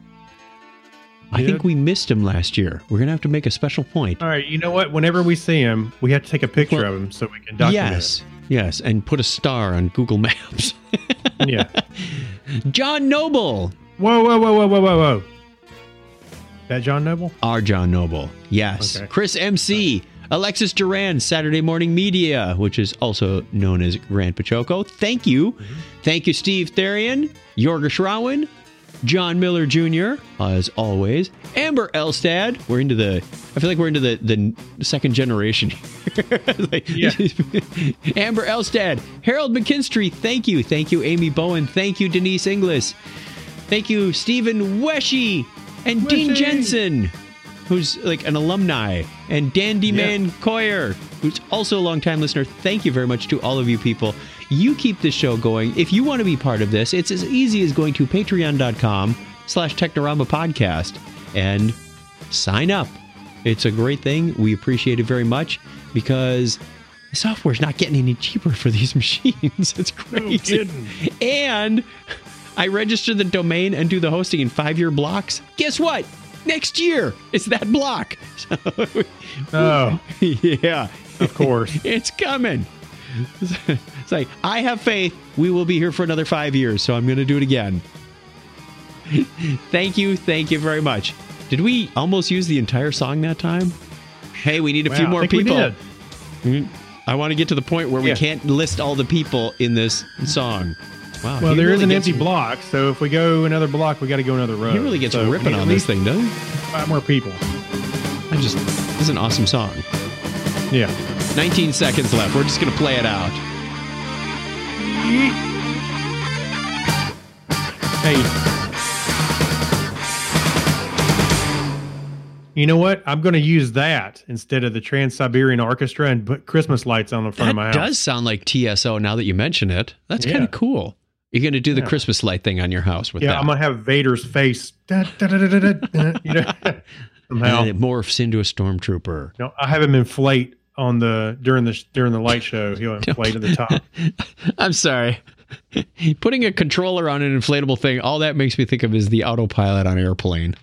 missed him last year. We're going to have to make a special point. All right, you know what? Whenever we see him, we have to take a picture of him so we can document it. Yes, and put a star on Google Maps. Yeah. John Noble. Whoa. That John Noble? Our John Noble. Yes. Okay. Chris MC. Alexis Duran, Saturday Morning Media, which is also known as Grant Pachoco. Thank you. Thank you, Steve Therian, Jorga Schrauen, John Miller Jr., as always. Amber Elstad. I feel like we're into the second generation here. Amber Elstad. Harold McKinstry, thank you. Thank you, Amy Bowen. Thank you, Denise Inglis. Thank you, Stephen Weshy. And Dean Jensen, who's like an alumni. And Dandy Man Coyer, who's also a longtime listener. Thank you very much to all of you people. You keep this show going. If you want to be part of this, it's as easy as going to patreon.com/Technorama podcast and sign up. It's a great thing. We appreciate it very much because the software's not getting any cheaper for these machines. It's crazy. No kidding. And I register the domain and do the hosting in 5-year blocks. Guess what? Next year, it's that block. Oh, yeah. of course. It's coming. It's like, I have faith we will be here for another 5 years, so I'm going to do it again. Thank you very much. Did we almost use the entire song that time? Hey, we need a few more people. I want to get to the point where we can't list all the people in this song. Wow. Well, there is an empty block, so if we go another block, we got to go another road. He really gets ripping on this thing, doesn't he? 5 more people. This is an awesome song. Yeah. 19 seconds left. We're just going to play it out. Hey. You know what? I'm going to use that instead of the Trans-Siberian Orchestra and put Christmas lights on the front of my house. That does sound like TSO now that you mention it. That's kind of cool. You're going to do the Christmas light thing on your house with that. I'm going to have Vader's face. Somehow. And it morphs into a stormtrooper. No, I have him inflate on during the light show. He'll inflate at the top. I'm sorry. Putting a controller on an inflatable thing, all that makes me think of is the autopilot on an airplane.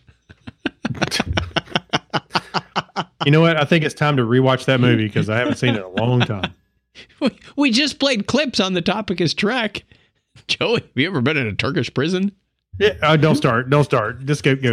You know what? I think it's time to rewatch that movie because I haven't seen it in a long time. We just played clips on the topic as Trek. Joey, have you ever been in a Turkish prison? Yeah, don't start. Just go.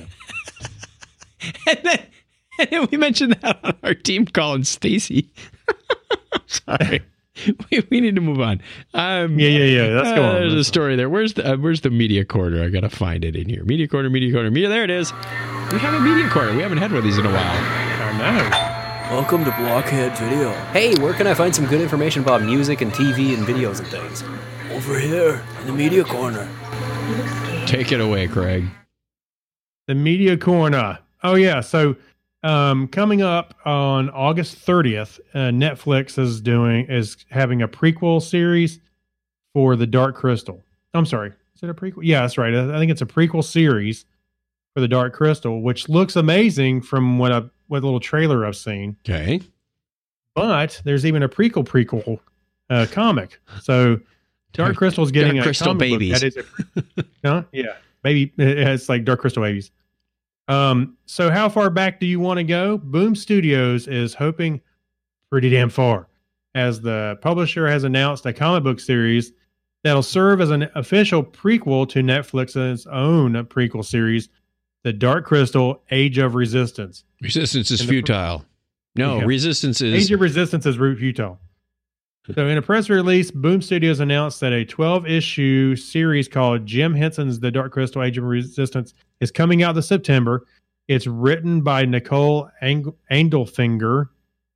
And then we mentioned that on our team call, and Stacy. Sorry. We need to move on. Yeah. That's going on. There's a story there. Where's the media corner? I gotta find it in here. Media corner. There it is. We have a media corner. We haven't had one of these in a while. I know. Welcome to Blockhead Video. Hey, where can I find some good information about music and TV and videos and things? Over here, in the media corner. Take it away, Craig. The media corner. Oh yeah. So coming up on August 30th, Netflix is having a prequel series for The Dark Crystal. I'm sorry. Is it a prequel? Yeah, that's right. I think it's a prequel series for The Dark Crystal, which looks amazing from what little trailer I've seen. Okay. But there's even a prequel comic. So Dark Crystal is getting Dark Crystal babies. That is yeah, baby. It's like Dark Crystal babies. So how far back do you want to go? Boom Studios is hoping pretty damn far, as the publisher has announced a comic book series that'll serve as an official prequel to Netflix's own prequel series, The Dark Crystal: Age of Resistance. Resistance is futile. Resistance is... Age of Resistance is futile. So in a press release, Boom Studios announced that a 12-issue series called Jim Henson's The Dark Crystal: Age of Resistance is coming out this September. It's written by Nicole Andelfinger,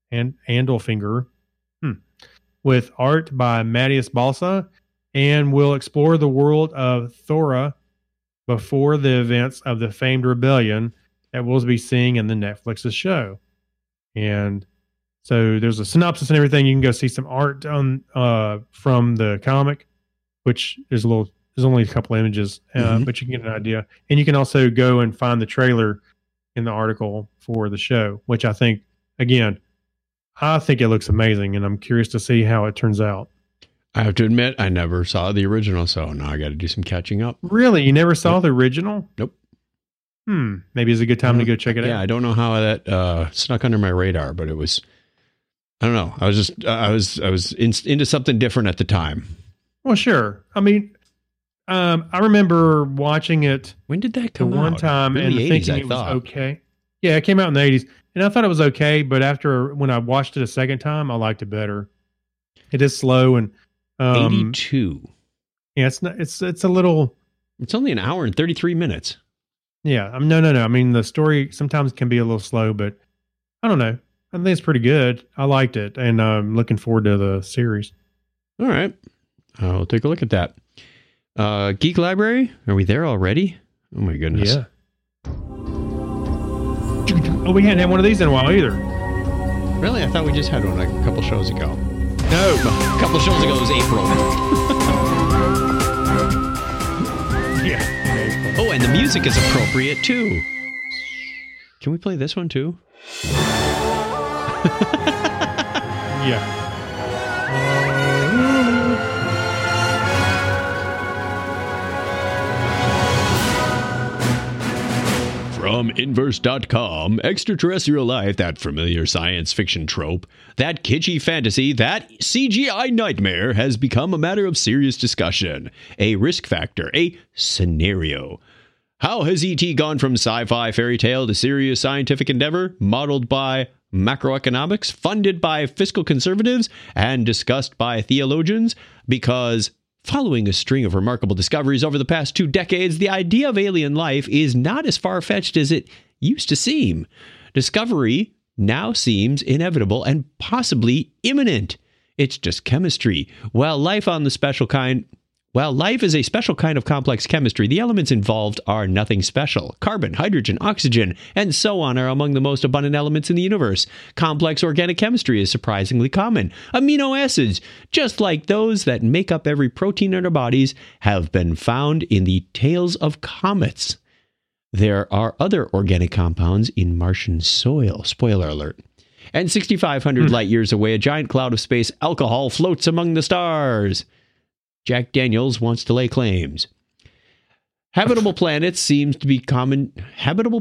with art by Matthias Balsa, and will explore the world of Thora before the events of the famed rebellion that we'll be seeing in the Netflix's show. And so there's a synopsis and everything. You can go see some art on from the comic, which there's only a couple images, but you can get an idea. And you can also go and find the trailer in the article for the show, which I think it looks amazing, and I'm curious to see how it turns out. I have to admit, I never saw the original, so now I got to do some catching up. Really? You never saw the original? Nope. Maybe it's a good time to go check it out. Yeah, I don't know how that snuck under my radar, but it was... I don't know. I was into something different at the time. Well, sure. I mean, I remember watching it. When did that come out? One time and the 80s, thinking I it was thought. okay. Yeah, it came out in the 80s, and I thought it was okay, but when I watched it a second time, I liked it better. It is slow and 82. Yeah, it's not. It's a little. It's only an hour and 33 minutes. Yeah, no. I mean, the story sometimes can be a little slow, but I don't know. I think it's pretty good. I liked it, and I'm looking forward to the series. All right, I'll take a look at that. Geek Library, are we there already? Oh my goodness. Yeah. Oh, we hadn't had one of these in a while either. Really? I thought we just had one a couple shows ago. No, A couple shows ago was April. yeah. Oh, and the music is appropriate too. Can we play this one too? Yeah. From Inverse.com, extraterrestrial life, that familiar science fiction trope, that kitschy fantasy, that CGI nightmare has become a matter of serious discussion, a risk factor, a scenario. How has E.T. gone from sci-fi fairy tale to serious scientific endeavor, modeled by macroeconomics, funded by fiscal conservatives, and discussed by theologians? Because following a string of remarkable discoveries over the past 2 decades, the idea of alien life is not as far-fetched as it used to seem. Discovery now seems inevitable and possibly imminent. It's just chemistry. While life is a special kind of complex chemistry, the elements involved are nothing special. Carbon, hydrogen, oxygen, and so on are among the most abundant elements in the universe. Complex organic chemistry is surprisingly common. Amino acids, just like those that make up every protein in our bodies, have been found in the tails of comets. There are other organic compounds in Martian soil. Spoiler alert. And 6,500 light years away, a giant cloud of space alcohol floats among the stars. Jack Daniels wants to lay claims. Habitable planets seem to be common too.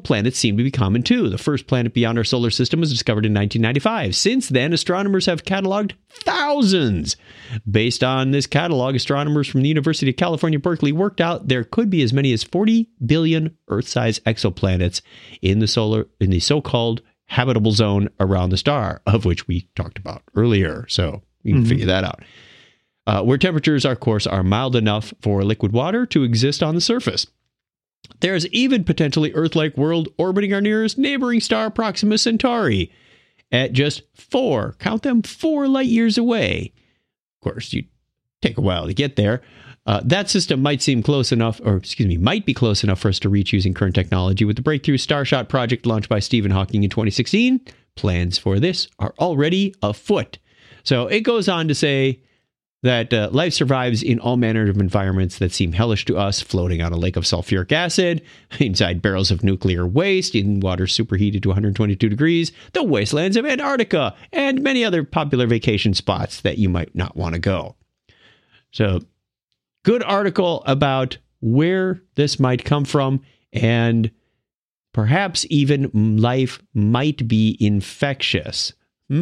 The first planet beyond our solar system was discovered in 1995. Since then, astronomers have cataloged thousands. Based on this catalog, astronomers from the University of California, Berkeley worked out there could be as many as 40 billion Earth-sized exoplanets in the so-called habitable zone around the star, of which we talked about earlier. So you can figure that out. Where temperatures, of course, are mild enough for liquid water to exist on the surface. There's even potentially Earth-like world orbiting our nearest neighboring star, Proxima Centauri, at just 4 light years away. Of course, you take a while to get there. That system might be close enough for us to reach using current technology. With the breakthrough Starshot project launched by Stephen Hawking in 2016, plans for this are already afoot. So it goes on to say that life survives in all manner of environments that seem hellish to us, floating on a lake of sulfuric acid, inside barrels of nuclear waste, in water superheated to 122 degrees, the wastelands of Antarctica, and many other popular vacation spots that you might not want to go. So, good article about where this might come from, and perhaps even life might be infectious.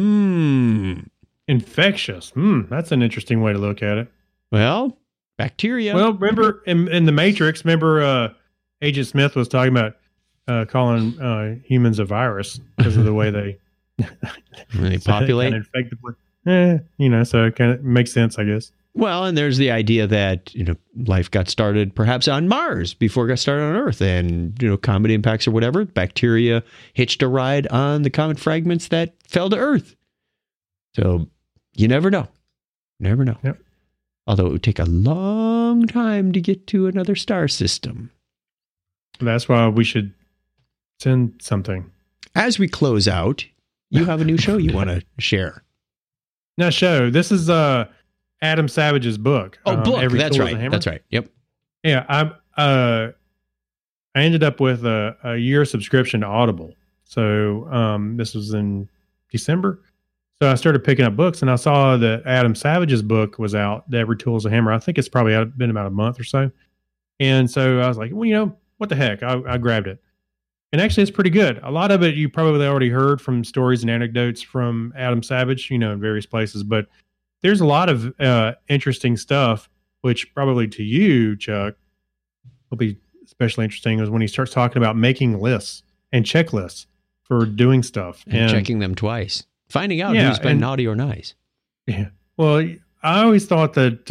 Infectious. That's an interesting way to look at it. Well, bacteria. Well, remember in The Matrix, Agent Smith was talking about calling humans a virus because of the way they populate. Kind of infect the place. So it kind of makes sense, I guess. Well, and there's the idea that, life got started perhaps on Mars before it got started on Earth, and, comet impacts or whatever, bacteria hitched a ride on the comet fragments that fell to Earth. So you never know. Never know. Yep. Although it would take a long time to get to another star system. That's why we should send something. As we close out, you have a new show you want to share. No, show. This is Adam Savage's book. Book. Every That's Tool is a right. Hammer. That's right. Yep. Yeah. I ended up with a year subscription to Audible. So this was in December. So I started picking up books, and I saw that Adam Savage's book was out, Every Tool is a Hammer. I think it's probably been about a month or so. And so I was like, well, what the heck? I grabbed it. And actually, it's pretty good. A lot of it you probably already heard from stories and anecdotes from Adam Savage, in various places. But there's a lot of interesting stuff, which probably to you, Chuck, will be especially interesting is when he starts talking about making lists and checklists. for doing stuff and checking them twice, finding out who's been naughty or nice. Yeah. Well, I always thought that.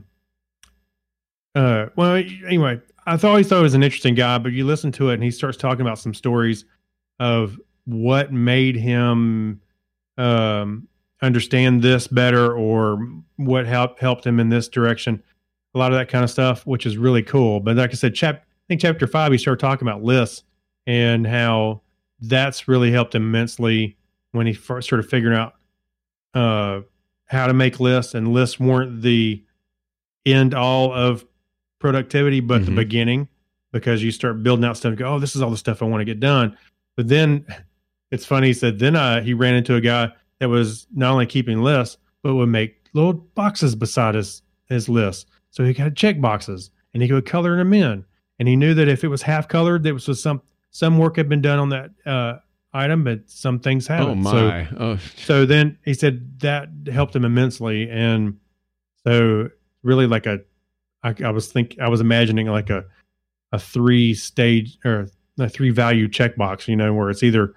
Anyway, I always thought he was an interesting guy, but you listen to it and he starts talking about some stories of what made him understand this better, or what helped him in this direction. A lot of that kind of stuff, which is really cool. But like I said, I think chapter 5, he started talking about lists and how that's really helped him immensely when he first started figuring out how to make lists. And lists weren't the end all of productivity, but the beginning, because you start building out stuff and go, oh, this is all the stuff I want to get done. But then it's funny, he said, then he ran into a guy that was not only keeping lists, but would make little boxes beside his list. So he got check boxes and he could color them in. And he knew that if it was half colored, there was some work had been done on that item, but some things haven't. Oh my! So then he said that helped him immensely. And so really like I was imagining like a 3-stage or a 3-value checkbox, where it's either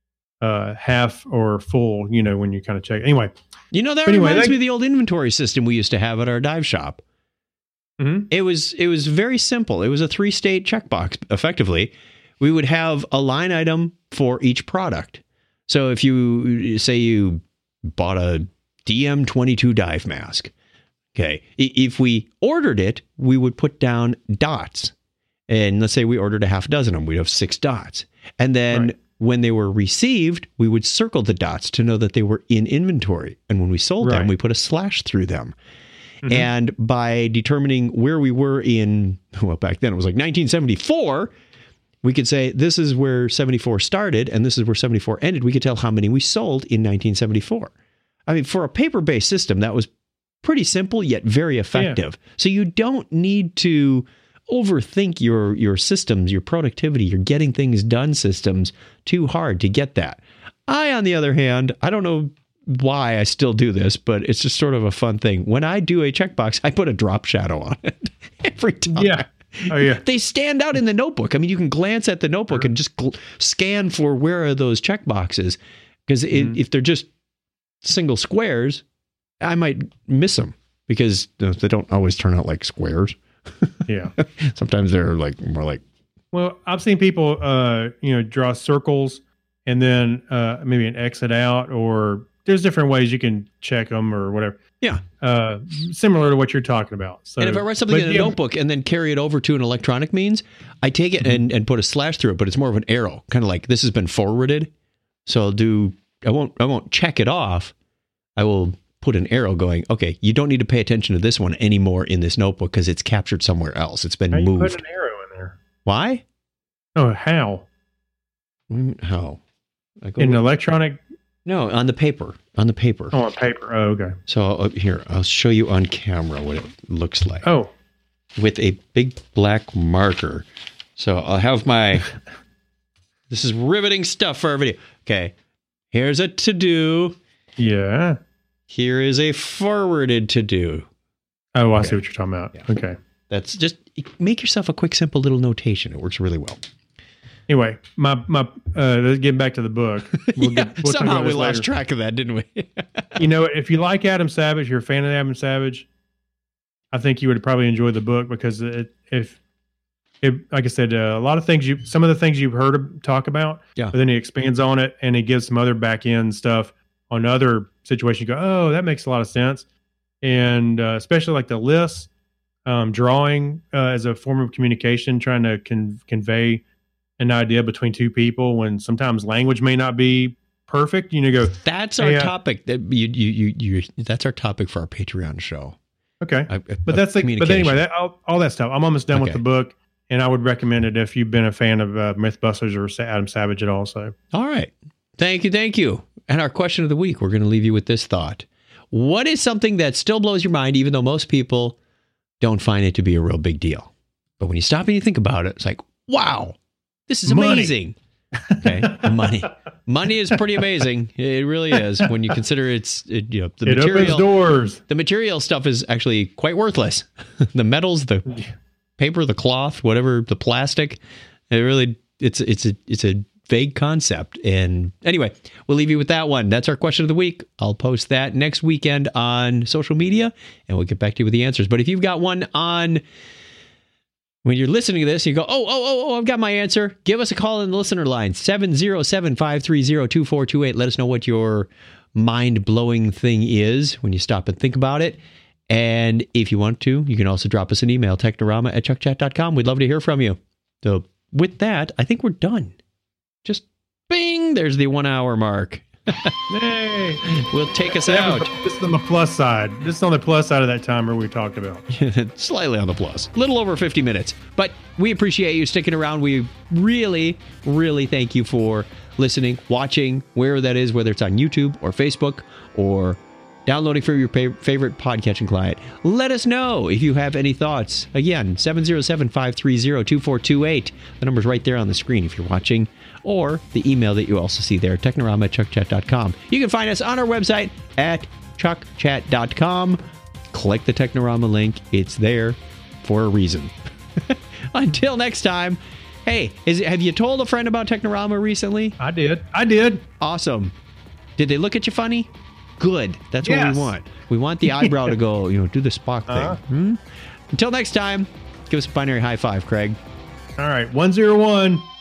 half or full, when you kind of check. Anyway. That reminds me of the old inventory system we used to have at our dive shop. Mm-hmm. It was very simple. It was a 3-state checkbox, effectively. We would have a line item for each product. So if you say you bought a DM22 dive mask, okay, if we ordered it, we would put down dots. And let's say we ordered a half dozen of them, we'd have 6 dots. And then when they were received, we would circle the dots to know that they were in inventory. And when we sold them, we put a slash through them. Mm-hmm. And by determining where we were back then it was like 1974, we could say this is where 74 started and this is where 74 ended. We could tell how many we sold in 1974. I mean, for a paper-based system, that was pretty simple yet very effective. Yeah. So you don't need to overthink your systems, your productivity, your getting things done systems too hard to get that. On the other hand, I don't know why I still do this, but it's just sort of a fun thing. When I do a checkbox, I put a drop shadow on it every time. Yeah. Oh, yeah. They stand out in the notebook. I mean, you can glance at the notebook and just scan for where are those checkboxes. Because if they're just single squares, I might miss them because they don't always turn out like squares. Yeah. Sometimes they're more like. Well, I've seen people, draw circles and then maybe an exit out, or there's different ways you can check them or whatever. Yeah. Similar to what you're talking about. So, and if I write something in a notebook and then carry it over to an electronic means, I take it and put a slash through it, but it's more of an arrow, kind of like this has been forwarded. So I won't check it off. I will put an arrow going, okay, you don't need to pay attention to this one anymore in this notebook because it's captured somewhere else. It's been moved. You put an arrow in there. Why? Oh, how? How? In electronic? No, on the paper. On the paper. Oh, on paper. Oh, okay. So here, I'll show you on camera what it looks like. Oh. With a big black marker. So I'll have this is riveting stuff for our video. Okay. Here's a to-do. Yeah. Here is a forwarded to-do. Oh, I see what you're talking about. Yeah. Okay. That's just, make yourself a quick, simple little notation. It works really well. Anyway, let's get back to the book. Somehow we lost track of that, didn't we? If you like Adam Savage, you're a fan of Adam Savage, I think you would probably enjoy the book because like I said, a lot of things some of the things you've heard him talk about, but then he expands on it and he gives some other back end stuff on other situations. You go, oh, that makes a lot of sense. And especially like the lists, drawing as a form of communication, trying to convey an idea between two people when sometimes language may not be perfect. That's our topic. That's our topic for our Patreon show. Okay. But anyway, all that stuff. I'm almost done with the book, and I would recommend it if you've been a fan of Mythbusters or Adam Savage at all. So, all right. Thank you. And our question of the week, we're going to leave you with this thought. What is something that still blows your mind, even though most people don't find it to be a real big deal? But when you stop and you think about it, it's like, wow, this is amazing. Okay, money. Money is pretty amazing. It really is when you consider the material. Opens doors. The material stuff is actually quite worthless. The metals, the paper, the cloth, whatever, the plastic. It's a vague concept. And anyway, we'll leave you with that one. That's our question of the week. I'll post that next weekend on social media, and we'll get back to you with the answers. But if you've got one on when you're listening to this, you go, oh, I've got my answer. Give us a call in the listener line, 707-530-2428. Let us know what your mind-blowing thing is when you stop and think about it. And if you want to, you can also drop us an email, technorama@chuckchat.com. We'd love to hear from you. So with that, I think we're done. Just bing, there's the 1 hour mark. Hey. Will take us out. This is on the plus side. This is on the plus side of that timer we talked about. Slightly on the plus. A little over 50 minutes. But we appreciate you sticking around. We really, really thank you for listening, watching, wherever that is, whether it's on YouTube or Facebook or downloading from your favorite podcatching client. Let us know if you have any thoughts. Again, 707-530-2428. The number's right there on the screen if you're watching, or the email that you also see there, technorama@chuckchat.com. You can find us on our website at chuckchat.com. Click the Technorama link. It's there for a reason. Until next time, hey, have you told a friend about Technorama recently? I did. Awesome. Did they look at you funny? Good. That's what Yes. we want. We want the eyebrow to go, do the Spock thing. Until next time, give us a binary high five, Craig. All right. 101.